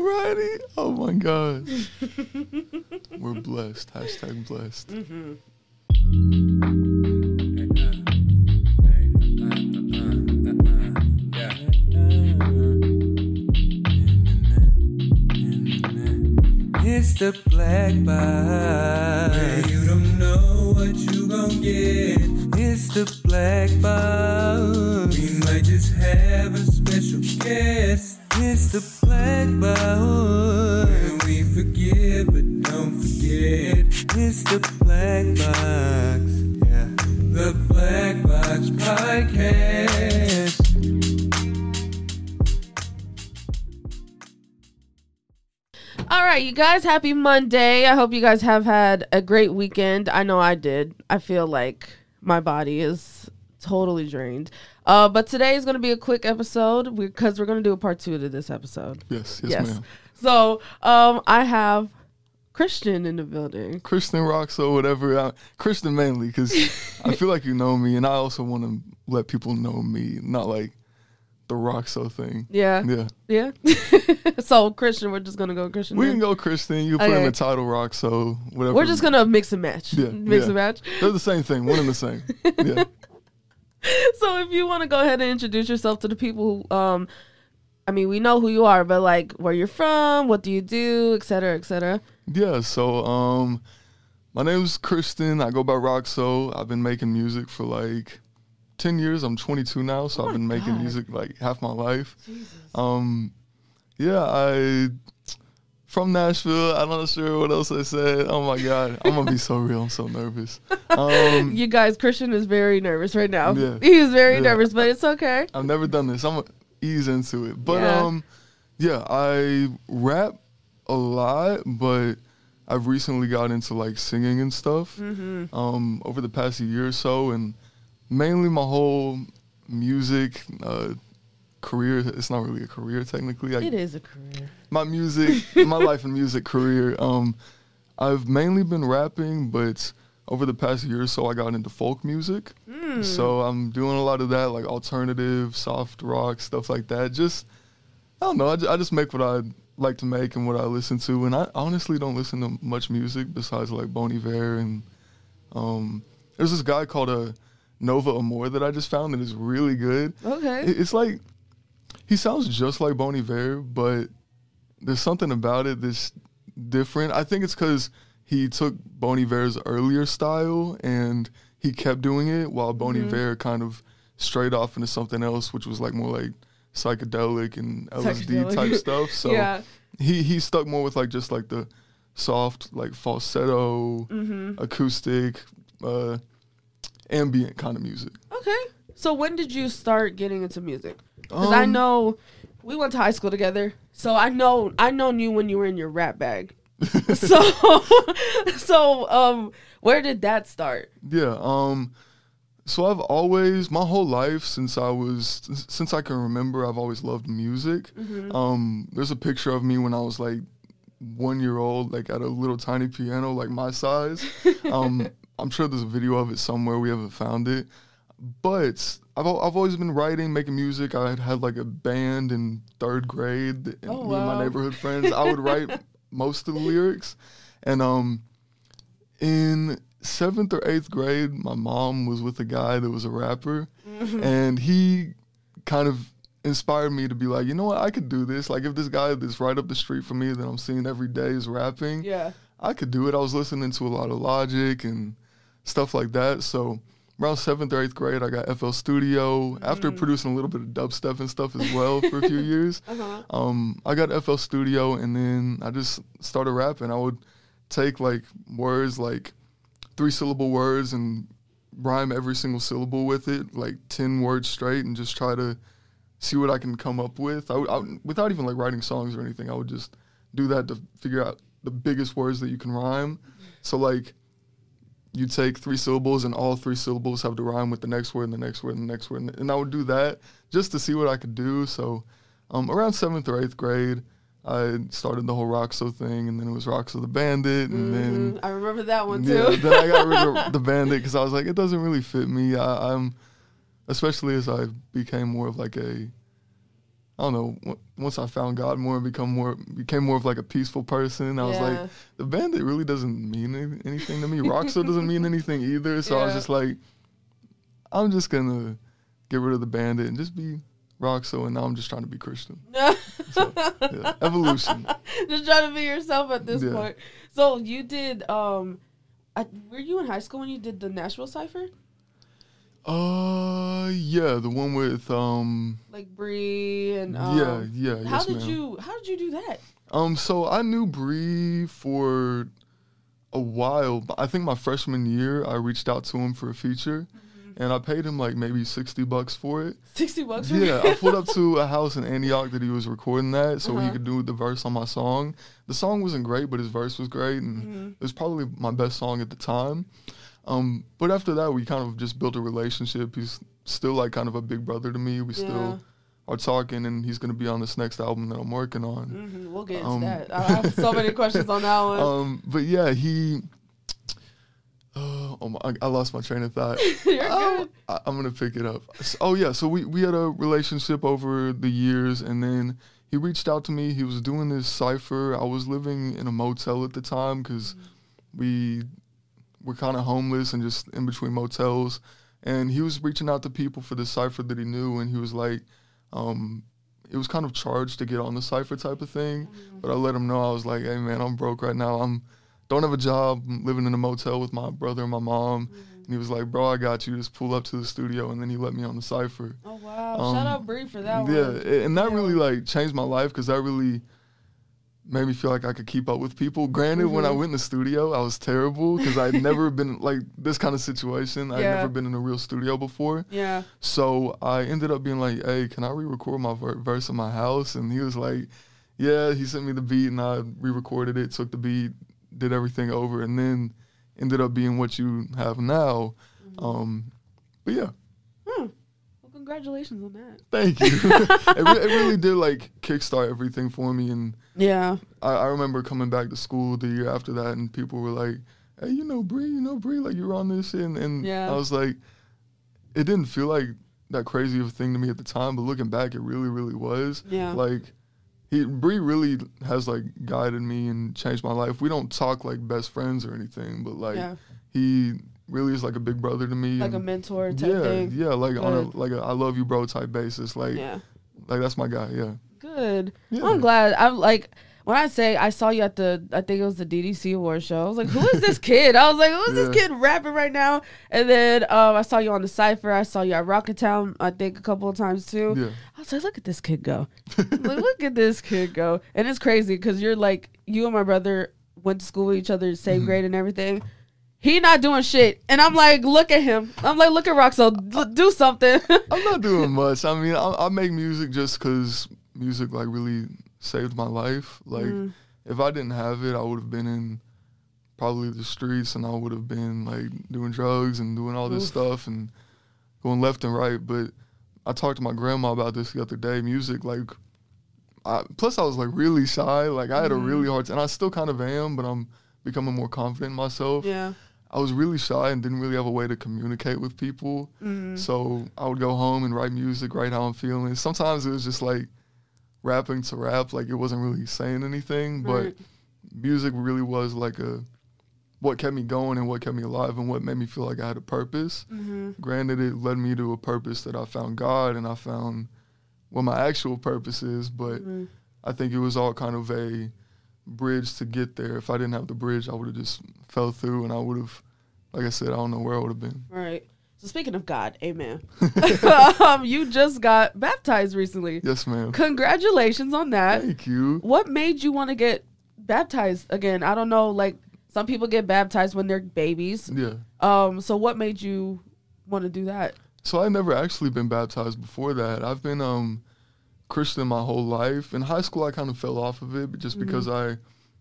Alrighty. Oh my God. We're blessed. Hashtag blessed. Mm-hmm. It's the black box. Where you don't know what you gon' get. It's the black box. We might just have a special guest. It's the black box. And we forgive, but don't forget. It's the black box. Yeah. The Black Box Podcast. All right, you guys, happy Monday. I hope you guys have had a great weekend. I know I did. I feel like my body is totally drained. But today is going to be a quick episode because we're going to do a part 2 to this episode. Yes, ma'am. So I have Christian in the building. Christian Roxo, whatever. Christian mainly because I feel like you know me, and I also want to let people know me, not like the Roxo thing. Yeah. So Christian, we're just gonna go Christian. We then? can go Christian. You put in the title Roxo, whatever. We're just gonna mix and match. And match. They're the same thing. One and the same. Yeah. So if you want to go ahead and introduce yourself to the people who, I mean, we know who you are, but like where you're from, what do you do, et cetera, et cetera. Yeah. So my name is Christian. I go by Roxo. I've been making music for like 10 years. I'm 22 now, so I've been making music like half my life. Jesus. I from Nashville. I'm not sure what else I said. Oh my God, I'm gonna be so real. I'm so nervous. You guys, Christian is very nervous right now. Yeah. He's very nervous, but it's okay. I've never done this. I'm gonna ease into it. But I rap a lot, but I've recently got into like singing and stuff. Over the past year or so, and mainly my whole music career. It's not really a career technically. It is a career. My music, my life and music career. I've mainly been rapping, but over the past year or so, I got into folk music. So I'm doing a lot of that, like alternative, soft rock, stuff like that. Just, I don't know. I just make what I like to make and what I listen to. And I honestly don't listen to much music besides like Bon Iver. And there's this guy called Nova Amor that I just found that is really good. Okay. It's like, he sounds just like Bon Iver, but there's something about it that's different. I think it's because he took Bon Iver's earlier style and he kept doing it while Bon Iver kind of strayed off into something else, which was like more like psychedelic and LSD type stuff. So he stuck more with like just like the soft, like falsetto, acoustic, ambient kind of music. Okay. So when did you start getting into music? Because I know we went to high school together, so I known you when you were in your rap bag. so where did that start? Yeah. So I've always, my whole life since I can remember, I've always loved music. There's a picture of me when I was like 1 year old, like at a little tiny piano, like my size. I'm sure there's a video of it somewhere. We haven't found it. But I've always been writing, making music. I had like a band in 3rd grade. And me and my neighborhood friends. I would write most of the lyrics. And in 7th or 8th grade, my mom was with a guy that was a rapper. And he kind of inspired me to be like, you know what, I could do this. Like if this guy that's right up the street from me that I'm seeing every day is rapping, I could do it. I was listening to a lot of Logic and stuff like that. So around 7th or 8th grade, I got FL Studio. After producing a little bit of dubstep and stuff as well for a few years, I got FL Studio, and then I just started rapping. I would take like words, like 3-syllable words, and rhyme every single syllable with it, like 10 words straight, and just try to see what I can come up with. I without even like writing songs or anything, I would just do that to figure out the biggest words that you can rhyme. So like, you take 3 syllables and all 3 syllables have to rhyme with the next word and the next word and the next word. And I would do that just to see what I could do. So around 7th or 8th grade, I started the whole Roxo thing, and then it was Roxo the Bandit. And then I remember that one too. Yeah, then I got rid of the Bandit because I was like, it doesn't really fit me. I'm, especially as I became more of like I don't know. Once I found God more and became more of like a peaceful person, I was like, the Bandit really doesn't mean anything to me. Roxo doesn't mean anything either. So I was just like, I'm just gonna get rid of the Bandit and just be Roxo, and now I'm just trying to be Christian. So, evolution. Just trying to be yourself at this point. So you did. Were you in high school when you did the Nashville Cypher? Yeah, the one with like Bree and yeah. How did you do that? So I knew Bree for a while, but I think my freshman year I reached out to him for a feature, and I paid him like maybe $60 for it. $60 for Yeah, I pulled up to a house in Antioch that he was recording that, so he could do the verse on my song. The song wasn't great, but his verse was great, and it was probably my best song at the time. But after that, we kind of just built a relationship. He's still like kind of a big brother to me. We still are talking, and he's going to be on this next album that I'm working on. We'll get into that. I have so many questions on that one. But yeah, I lost my train of thought. You're good. I'm going to pick it up. So we had a relationship over the years, and then he reached out to me. He was doing this cypher. I was living in a motel at the time because we're kind of homeless and just in between motels. And he was reaching out to people for the cypher that he knew, and he was like, it was kind of charged to get on the cypher type of thing. But I let him know, I was like, hey man, I'm broke right now. Don't have a job. I'm living in a motel with my brother and my mom. And he was like, bro, I got you. Just pull up to the studio. And then he let me on the cypher. Oh, wow. Shout out Bree for that one. Yeah, and that really like changed my life because that really made me feel like I could keep up with people. Granted, when I went in the studio, I was terrible because I'd never been like this kind of situation. I'd never been in a real studio before. Yeah. So I ended up being like, hey, can I re-record my verse in my house? And he was like, yeah. He sent me the beat and I re-recorded it, took the beat, did everything over, and then ended up being what you have now. But yeah. Well, congratulations on that. Thank you. It really did like kickstart everything for me. And I remember coming back to school the year after that, and people were like, hey, Bree, like you were on this shit. And I was like, it didn't feel like that crazy of a thing to me at the time, but looking back, it really, really was. Yeah. Like, Bree really has like guided me and changed my life. We don't talk like best friends or anything, but like he really is like a big brother to me. Like a mentor type thing. Yeah, like on a I love you bro type basis. Like that's my guy, Good. Yeah. Well, I'm glad. I'm like, when I say I saw you at I think it was the DDC Award show, I was like, who is this kid? I was like, who is this kid rapping right now? And then I saw you on the Cypher. I saw you at Rocketown, I think, a couple of times too. Yeah. I was like, look at this kid go. Like, look at this kid go. And it's crazy because you're like, you and my brother went to school with each other, same grade and everything. He not doing shit. And I'm like, look at him. I'm like, look at Roxo. Do something. I'm not doing much. I mean, I make music just because music like really saved my life. Like, if I didn't have it, I would have been in probably the streets, and I would have been like doing drugs and doing all this stuff and going left and right. But I talked to my grandma about this the other day. Music, like, plus I was like really shy. Like, I had a really hard time, and I still kind of am, but I'm becoming more confident in myself. Yeah. I was really shy and didn't really have a way to communicate with people. So I would go home and write music, write how I'm feeling. Sometimes it was just like rapping to rap, like it wasn't really saying anything, but music really was like what kept me going and what kept me alive and what made me feel like I had a purpose. Granted, it led me to a purpose that I found God and I found what my actual purpose is, but I think it was all kind of a bridge to get there. If I didn't have the bridge, I would have just fell through, and I would have, like I said, I don't know where I would have been. Right. So speaking of God, amen. You just got baptized recently. Yes, ma'am. Congratulations on that. Thank you. What made you want to get baptized again? I don't know, like some people get baptized when they're babies. Yeah. So what made you want to do that? So I never actually been baptized before that. I've been Christian my whole life. In high school, I kind of fell off of it just because I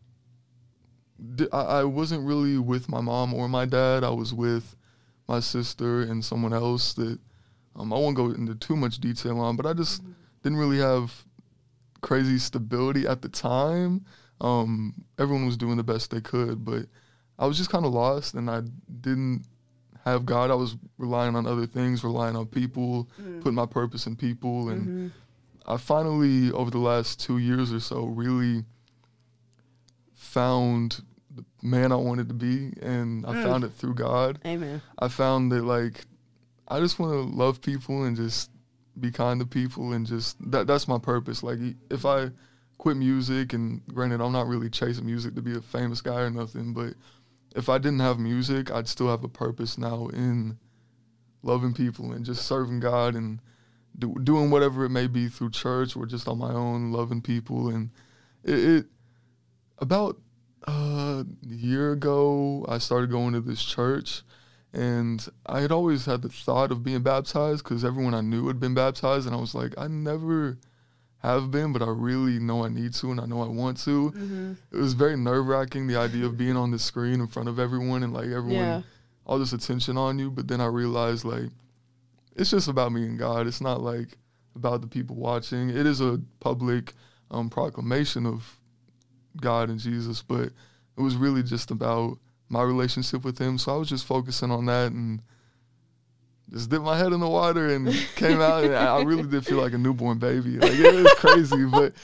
wasn't really with my mom or my dad. I was with my sister and someone else that I won't go into too much detail on, but I just didn't really have crazy stability at the time. Everyone was doing the best they could, but I was just kind of lost, and I didn't have God. I was relying on other things, relying on people, putting my purpose in people, and I finally, over the last 2 years or so, really found the man I wanted to be, and I found it through God. Amen. I found that, like, I just want to love people and just be kind to people, and just that's my purpose. Like, if I quit music, and granted, I'm not really chasing music to be a famous guy or nothing, but if I didn't have music, I'd still have a purpose now in loving people and just serving God and doing whatever it may be through church or just on my own, loving people. And it about a year ago, I started going to this church, and I had always had the thought of being baptized because everyone I knew had been baptized, and I was like, I never have been, but I really know I need to, and I know I want to. Mm-hmm. It was very nerve-wracking, the idea of being on the screen in front of everyone and, like, everyone, Yeah. all this attention on you. But then I realized, like, it's just about me and God. It's not, like, about the people watching. It is a public proclamation of God and Jesus, but it was really just about my relationship with him. So I was just focusing on that and just dipped my head in the water and came out, and I really did feel like a newborn baby. Like, it was crazy. But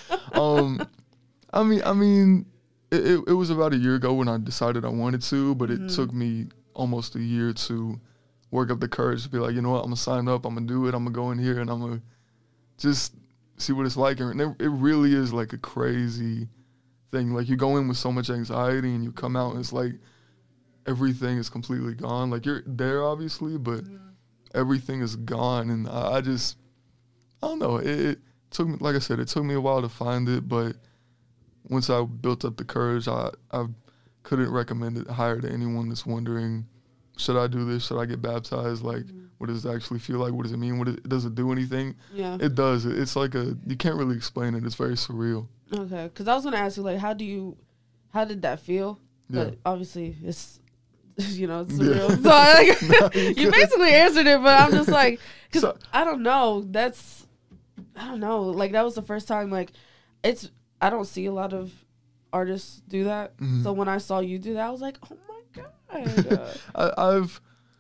I mean it was about a year ago when I decided I wanted to, but it took me almost a year to work up the courage to be like, you know what, I'm gonna sign up, I'm gonna do it, I'm gonna go in here and I'm gonna just see what it's like. And it really is like a crazy thing. Like, you go in with so much anxiety and you come out and it's like everything is completely gone. Like, you're there obviously, but everything is gone. And I don't know. It took me, like I said, it took me a while to find it, but once I built up the courage, I couldn't recommend it higher to anyone that's wondering, should I do this? Should I get baptized? Like, what does it actually feel like? What does it mean? Does it do anything? Yeah. It does. It's like you can't really explain it. It's very surreal. Okay. Because I was going to ask you, like, how did that feel? Yeah. But obviously it's, it's surreal. So you basically answered it, but I'm just like, because I don't know. I don't know. Like, that was the first time, like, I don't see a lot of artists do that. Mm-hmm. So when I saw you do that, I was like, oh my God.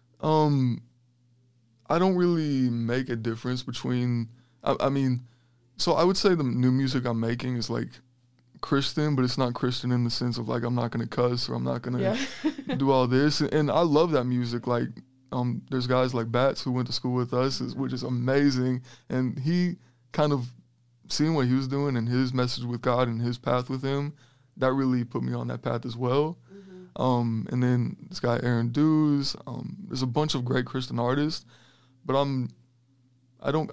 I don't really make a difference between, I mean, so I would say the new music I'm making is like Christian, but it's not Christian in the sense of like, I'm not going to cuss or I'm not going to do all this. And I love that music. Like, there's guys like Bats who went to school with us, which is amazing. And he kind of seeing what he was doing and his message with God and his path with him, that really put me on that path as well. And then this guy Aaron Dews, there's a bunch of great Christian artists, but I don't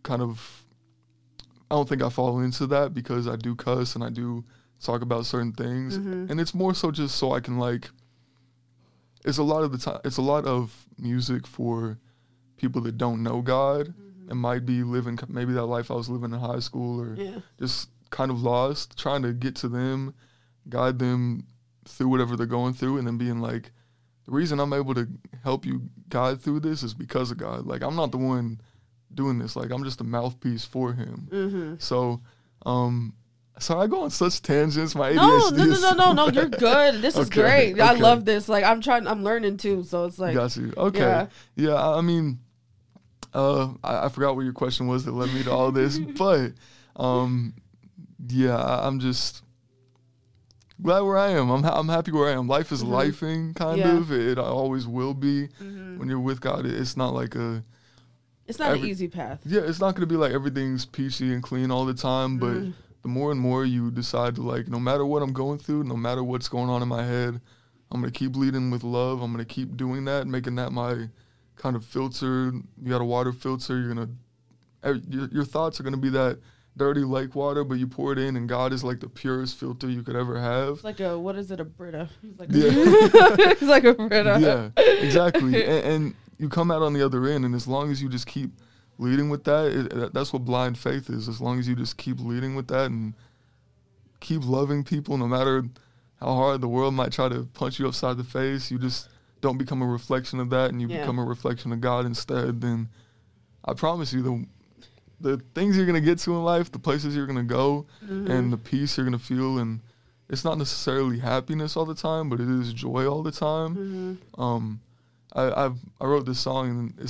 think I fall into that because I do cuss and I do talk about certain things, and it's more so just so I can, like, it's a lot of music for people that don't know God and might be living maybe that life I was living in high school or just kind of lost, trying to get to them, guide them through whatever they're going through, and then being like, the reason I'm able to help you guide through this is because of God. Like, I'm not the one doing this. Like, I'm just a mouthpiece for him. So, so I go on such tangents. My ADHD No, you're good. This is great. I love this. Like, I'm learning too. So it's like, got you. Okay. Yeah. I mean, I forgot what your question was that led me to all this, but, yeah, I'm just glad where I am. I'm happy where I am. Life is lifing, kind of. It always will be. When you're with God, it's not like it's not an easy path. Yeah, it's not going to be like everything's peachy and clean all the time, but the more and more you decide to, like, no matter what I'm going through, no matter what's going on in my head, I'm going to keep leading with love. I'm going to keep doing that, making that my kind of filter. You got a water filter. You're going to, your thoughts are going to be that dirty lake water, but you pour it in, and God is like the purest filter you could ever have. It's like what is it, a Brita? It's like it's like a Brita. Yeah, exactly. and you come out on the other end, and as long as you just keep leading with that, that's what blind faith is. As long as you just keep leading with that and keep loving people, no matter how hard the world might try to punch you upside the face, you just don't become a reflection of that, and you become a reflection of God instead, then I promise you the things you're going to get to in life, the places you're going to go, and the peace you're going to feel, and it's not necessarily happiness all the time, but it is joy all the time. I wrote this song, and it's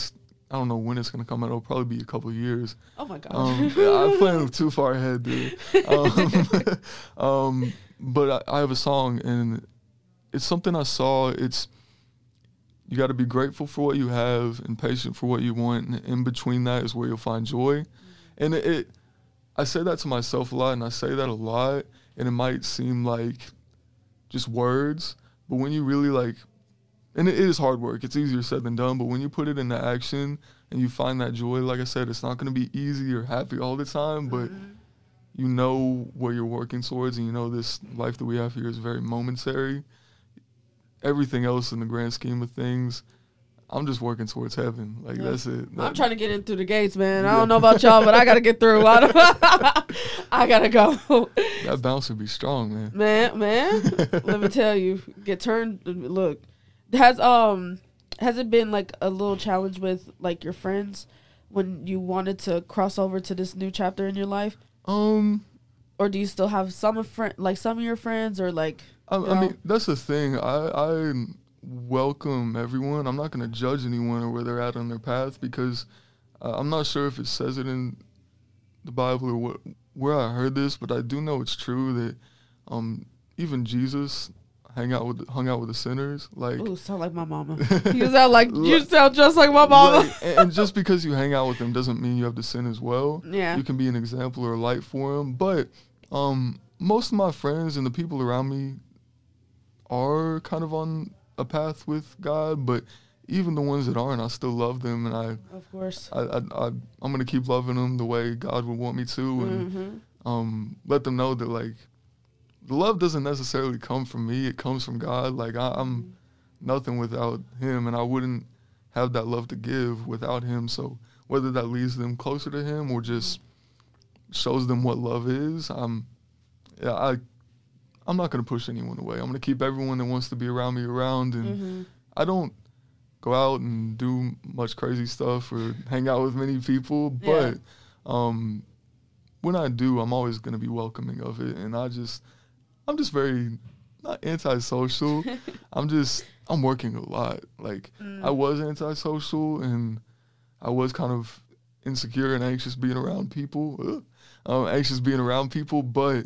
I don't know when it's gonna come out. It'll probably be a couple years. Oh my god. I planned too far ahead, dude. But I have a song, and it's something I saw. It's you got to be grateful for what you have and patient for what you want. And in between that is where you'll find joy. And I say that to myself a lot, and I say that a lot, and it might seem like just words, but when you really like, and it is hard work. It's easier said than done, but when you put it into action and you find that joy, like I said, it's not going to be easy or happy all the time, but you know where you're working towards, and you know this life that we have here is very momentary. Everything else in the grand scheme of things, I'm just working towards heaven. Like, that's it. I'm trying to get in through the gates, man. I don't know about y'all, but I got to get through. I got to go. That bounce would be strong, man. Man, let me tell you. Get turned. Look, has it been, like, a little challenge with, like, your friends when you wanted to cross over to this new chapter in your life? Or do you still have some of your friends, or, like... I mean, that's the thing. I welcome everyone. I'm not going to judge anyone or where they're at on their path, because I'm not sure if it says it in the Bible or where I heard this, but I do know it's true that even Jesus hung out with the sinners. Like, ooh, sound like my mama. You sound just like my mama. Like, and just because you hang out with them doesn't mean you have to sin as well. Yeah, you can be an example or a light for them. But most of my friends and the people around me are kind of on a path with God, but even the ones that aren't, I still love them, and of course, I'm gonna keep loving them the way God would want me to, and let them know that, like, the love doesn't necessarily come from me; it comes from God. Like, I'm nothing without Him, and I wouldn't have that love to give without Him. So whether that leads them closer to Him or just shows them what love is, I'm not going to push anyone away. I'm going to keep everyone that wants to be around me around. And I don't go out and do much crazy stuff or hang out with many people. But when I do, I'm always going to be welcoming of it. And I'm just very, not antisocial. I'm working a lot. Like, I was antisocial, and I was kind of insecure and anxious being around people. But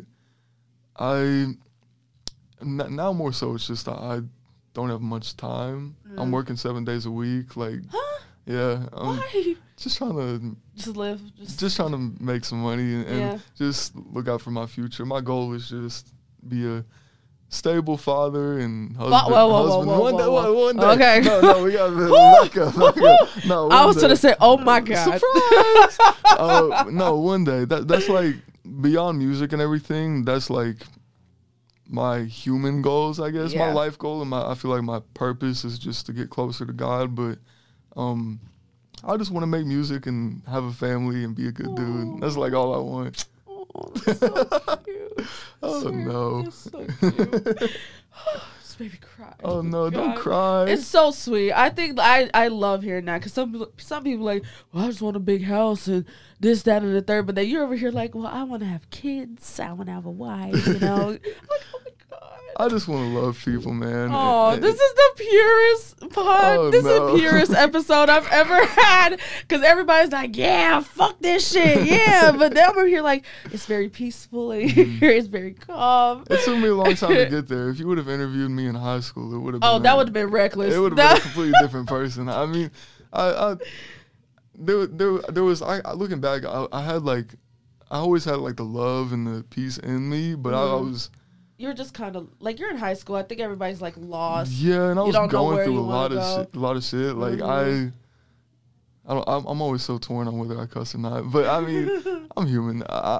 now more so, it's just I don't have much time. I'm working 7 days a week. Like, yeah, I'm why? Just trying to live. Just trying to make some money and just look out for my future. My goal is just be a stable father and husband. One day. Okay. No, we gotta back up. No, I was gonna say, oh my God. Surprise! No, one day. That's like beyond music and everything. That's like my human goals, I guess. My life goal, and I feel like my purpose is just to get closer to God. But I just want to make music and have a family and be a good dude. That's like all I want. Oh, that's so cute. Oh, no. That's so cute. This baby cry. Oh, no, God. don't cry. It's so sweet. I think I love hearing that, because some people like, well, I just want a big house and this, that, and the third. But then you're over here like, well, I want to have kids. I want to have a wife, you know. Like, oh, my God. I just want to love people, man. Oh, this is the purest pod. Oh, this no. is the purest episode I've ever had. Because everybody's like, yeah, fuck this shit. Yeah. But then we're here like, it's very peaceful. It's very calm. It took me a long time to get there. If you would have interviewed me in high school, it would have been... Oh, that would have been reckless. It would have been a completely different person. I mean, there was, looking back, I always had like the love and the peace in me, but I was... You're just kind of like, you're in high school. I think everybody's like lost. Yeah, and I was going through a lot of shit. Like Mm-hmm. I'm always so torn on whether I cuss or not. But I mean, I'm human.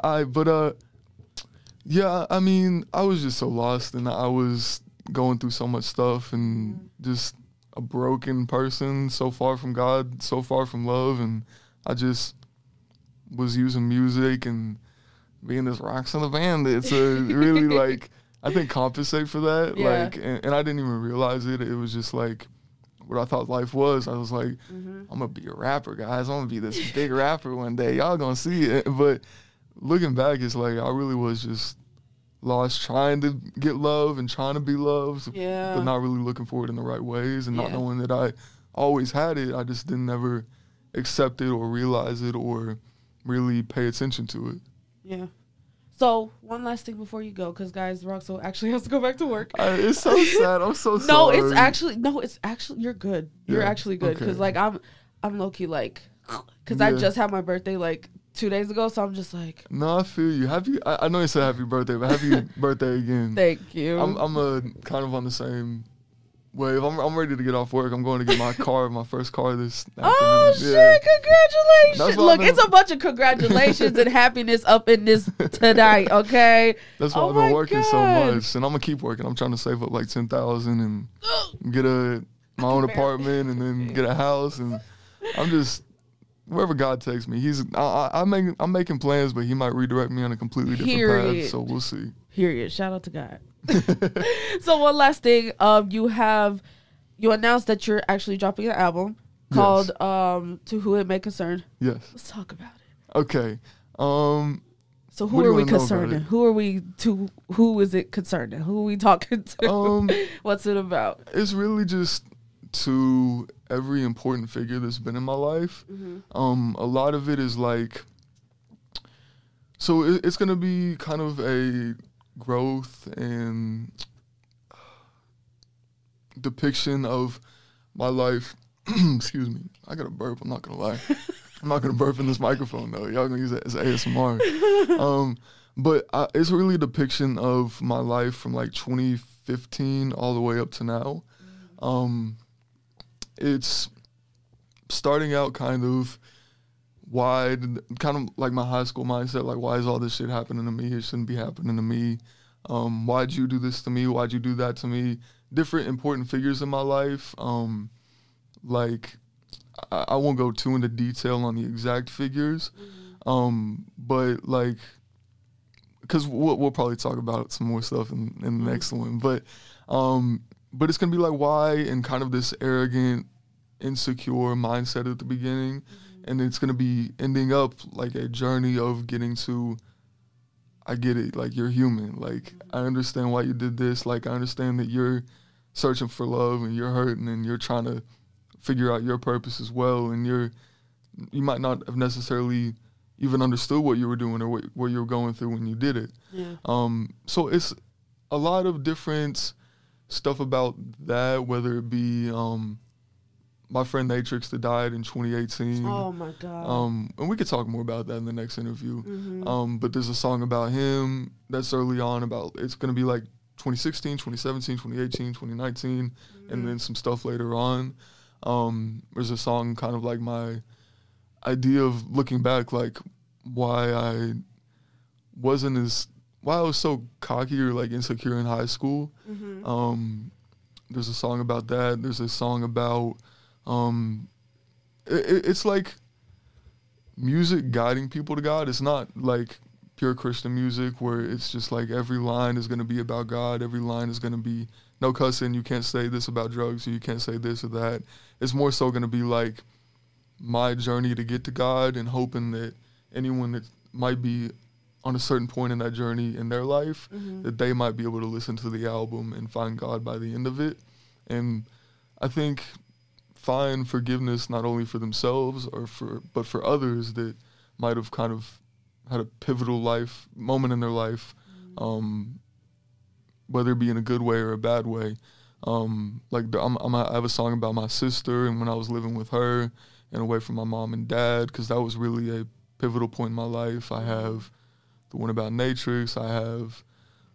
Yeah, I mean, I was just so lost, and I was going through so much stuff, and just a broken person, so far from God, so far from love, and I just was using music and being this rocks in the band. It's a really like, I think, compensate for that. Yeah. Like, and I didn't even realize it. It was just like what I thought life was. I was like, I'm gonna be a rapper, guys. I'm gonna be this big rapper one day. Y'all gonna see it. But looking back, it's like I really was just lost, trying to get love and trying to be loved, but not really looking for it in the right ways, and not knowing that I always had it. I just didn't ever accept it or realize it or really pay attention to it. Yeah. So, one last thing before you go, because, guys, Roxo actually has to go back to work. It's so sad. I'm so sorry. No, it's actually, you're good. You're Yeah, actually good. Because, okay. like, I'm low-key, like, because I Yeah. just had my birthday, like, 2 days ago, so I'm just like, No, I feel you. I know you said happy birthday, but happy birthday again. thank you. I'm kind of on the same wave. I'm ready to get off work. I'm going to get my car, my first car this Oh, afternoon. shit, congratulations. That's what Look, I've been- it's a bunch of congratulations and happiness up in this tonight, okay? That's why Oh I've been my working so God. much, and I'm gonna keep working. I'm trying to save up like 10,000 and get my own apartment, and then get a house. And I'm just wherever God takes me. I'm making plans, but He might redirect me on a completely different Period. path. So we'll see. Period. Shout out to God. So one last thing, you announced that you're actually dropping an album called To Who It May Concern. Yes. Let's talk about it. Okay. So What who do you are we wanna know about concerning? it? Who are we to? Who is it concerning? Who are we talking to? What's it about? It's really just to every important figure that's been in my life. A lot of it is like, so it's gonna be kind of a growth and depiction of my life. Excuse me, I got to burp. I'm not gonna lie. I'm not gonna burp in this microphone though. Y'all gonna use it as ASMR. But it's really a depiction of my life from like 2015 all the way up to now. It's starting out kind of kind of like my high school mindset, like, why is all this shit happening to me? It shouldn't be happening to me. Why'd you do this to me? Why'd you do that to me? Different important figures in my life. Like, I won't go too into detail on the exact figures, but like, because we'll probably talk about some more stuff in the next one. But it's gonna be like why, and kind of this arrogant, insecure mindset at the beginning, and it's gonna be ending up like a journey of getting to, I get it, like, you're human. Like, I understand why you did this. Like, I understand that you're searching for love and you're hurting and you're trying to figure out your purpose as well. And you might not have necessarily even understood what you were doing or what you were going through when you did it. Yeah. So it's a lot of different stuff about that, whether it be my friend Natrix that died in 2018. Oh my God. And we could talk more about that in the next interview. But there's a song about him that's early on about, it's going to be like 2016, 2017, 2018, 2019, and then some stuff later on. There's a song kind of like my idea of looking back, like why I was so cocky or like insecure in high school. There's a song about that. There's a song about, it's like music guiding people to God. It's not like pure Christian music where it's just like every line is going to be about God. Every line is going to be no cussing. You can't say this about drugs, or you can't say this or that. It's more so going to be like my journey to get to God, and hoping that anyone that might be on a certain point in that journey in their life, that they might be able to listen to the album and find God by the end of it. And I think find forgiveness not only for themselves but for others that might have kind of had a pivotal life moment in their life, whether it be in a good way or a bad way. Like I have a song about my sister and when I was living with her and away from my mom and dad, because that was really a pivotal point in my life. I have the one about Natrix. I have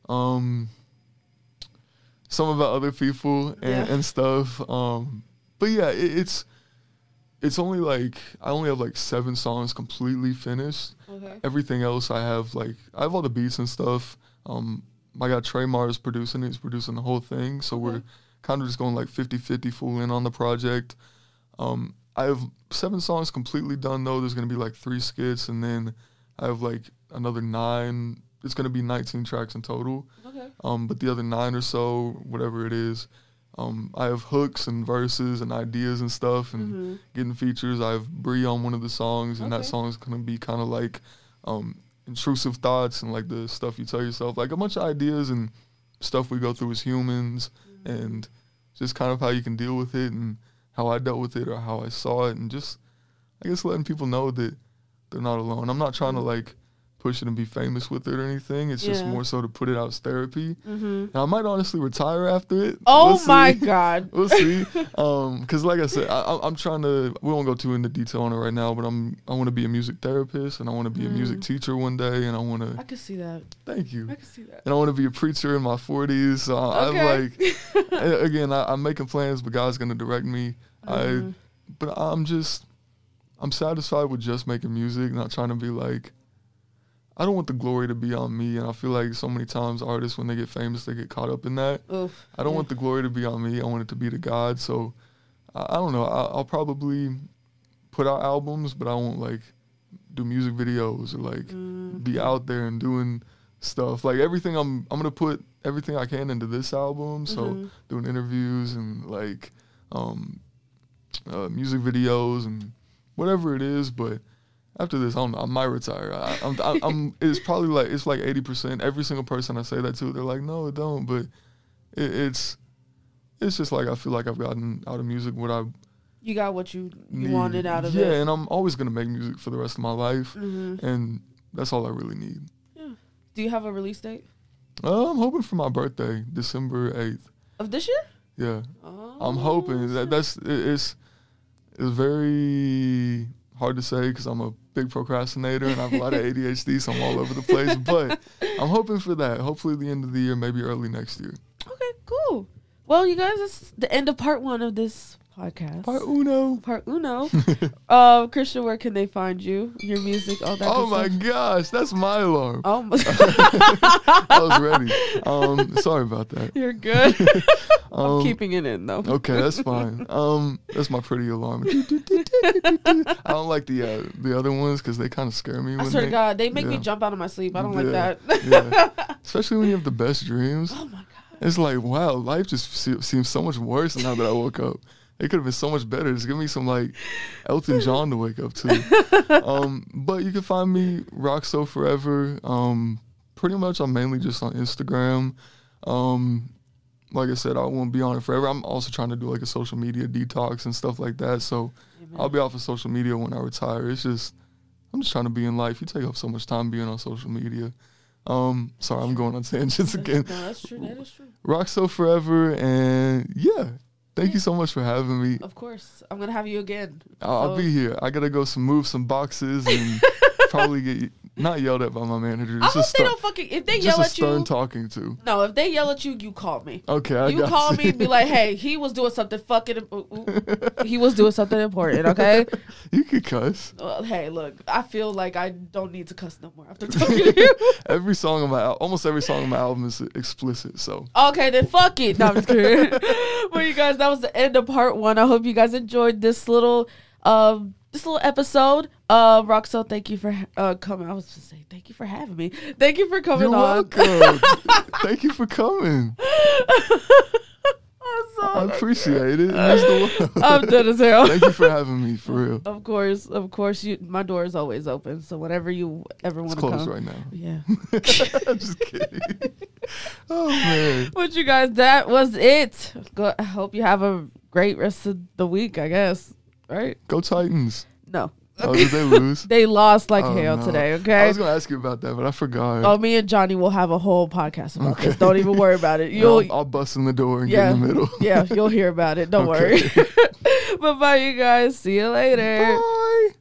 some about other people and stuff. But yeah, it's only like, I only have like 7 songs completely finished. Okay. Everything else I have all the beats and stuff. I got Trey Mars producing it. He's producing the whole thing. So we're kind of just going like 50-50 full in on the project. I have 7 songs completely done though. There's going to be like 3 skits, and then I have like another 9. It's going to be 19 tracks in total. Okay. But the other 9 or so, whatever it is, I have hooks and verses and ideas and stuff, and getting features. I have Bree on one of the songs, and that song is going to be kind of like intrusive thoughts and like the stuff you tell yourself, like a bunch of ideas and stuff we go through as humans, and just kind of how you can deal with it and how I dealt with it or how I saw it, and just I guess letting people know that they're not alone. I'm not trying to like push it and be famous with it or anything. It's just Yeah. more so to put it out as therapy. And I might honestly retire after it. Oh We'll my see. God. We'll see. Because like I said, I'm trying to. We won't go too into detail on it right now, but I want to be a music therapist and I want to be a music teacher one day, and I want I to. can see that. Thank you. I can see that. And I want to be a preacher in my 40s. So I'm Okay. like, again, I'm making plans, but God's gonna direct me. But I'm satisfied with just making music, not trying to be like. I don't want the glory to be on me, and I feel like so many times artists, when they get famous, they get caught up in that. Oof. I don't want the glory to be on me. I want it to be to God. So I don't know. I'll probably put out albums, but I won't like do music videos or like be out there and doing stuff. Like everything, I'm gonna put everything I can into this album. So doing interviews and like music videos and whatever it is, but. After this, I don't know. I might retire. I'm. It's probably like 80%. Every single person I say that to, they're like, no, it don't. But it's just like I feel like I've gotten out of music what I. You got what you need. wanted out of yeah, it. Yeah, and I'm always gonna make music for the rest of my life, and that's all I really need. Yeah. Do you have a release date I'm hoping for my birthday, December 8th. of this year? Yeah, Oh, I'm hoping it's very hard to say because I'm a big procrastinator and I have a lot of ADHD, so I'm all over the place. But I'm hoping for that. Hopefully the end of the year, maybe early next year. Okay, cool. Well, you guys, it's the end of part 1 of this podcast. Part uno. Part uno. Christian, where can they find you? Your music, all that Oh good my stuff? gosh, that's my alarm. Oh my. I was ready. Sorry about that. You're good. I'm keeping it in, though. Okay, that's fine. That's my pretty alarm. I don't like the other ones because they kind of scare me. I swear to God, they make me jump out of my sleep. I don't like that. Yeah. Especially when you have the best dreams. Oh my God. It's like, wow, life just seems so much worse now that I woke up. It could have been so much better. Just give me some like Elton John to wake up to. But you can find me Rock So Forever. Pretty much I'm mainly just on Instagram. Like I said, I won't be on it forever. I'm also trying to do like a social media detox and stuff like that. So I'll be off of social media when I retire. It's just, I'm just trying to be in life. You take up so much time being on social media. Sorry, I'm going on tangents again. No, that's true. That is true. Rock So Forever, and yeah, thank you so much for having me. Of course. I'm going to have you again. I'll be here. I gotta go move some boxes and probably get not yelled at by my manager. I hope they don't fucking, if they yell just a at you. stern talking to. No, if they yell at you, you call me. Okay, You call me and be like, hey, he was doing something he was doing something important, okay? You could cuss. Well, hey, look, I feel like I don't need to cuss no more after talking to you. Almost every song on my album is explicit, so. Okay, then fuck it. No, I'm just kidding. Well, you guys, that was the end of part 1. I hope you guys enjoyed this little episode. Roxo, thank you for coming. I was just saying, thank you for having me. Thank you for coming You're on. welcome. Thank you for coming. I'm sorry. I appreciate it. It means the world. I'm dead as hell. Thank you for having me, for real. Of course, my door is always open. So whenever you ever want It's to come, closed right now. yeah. I'm just kidding. Oh man. But you guys, that was it. I hope you have a great rest of the week. I guess, right? Go Titans. No. Oh, did they lose? They lost like Oh, hell no. today, I okay? was gonna ask you about that, but I forgot. Oh, me and Johnny will have a whole podcast about Okay. this. Don't even worry about it. Yeah, I'll bust in the door and get in the middle. Yeah, you'll hear about it. Don't Okay. worry. Bye-bye, you guys. See you later. Bye.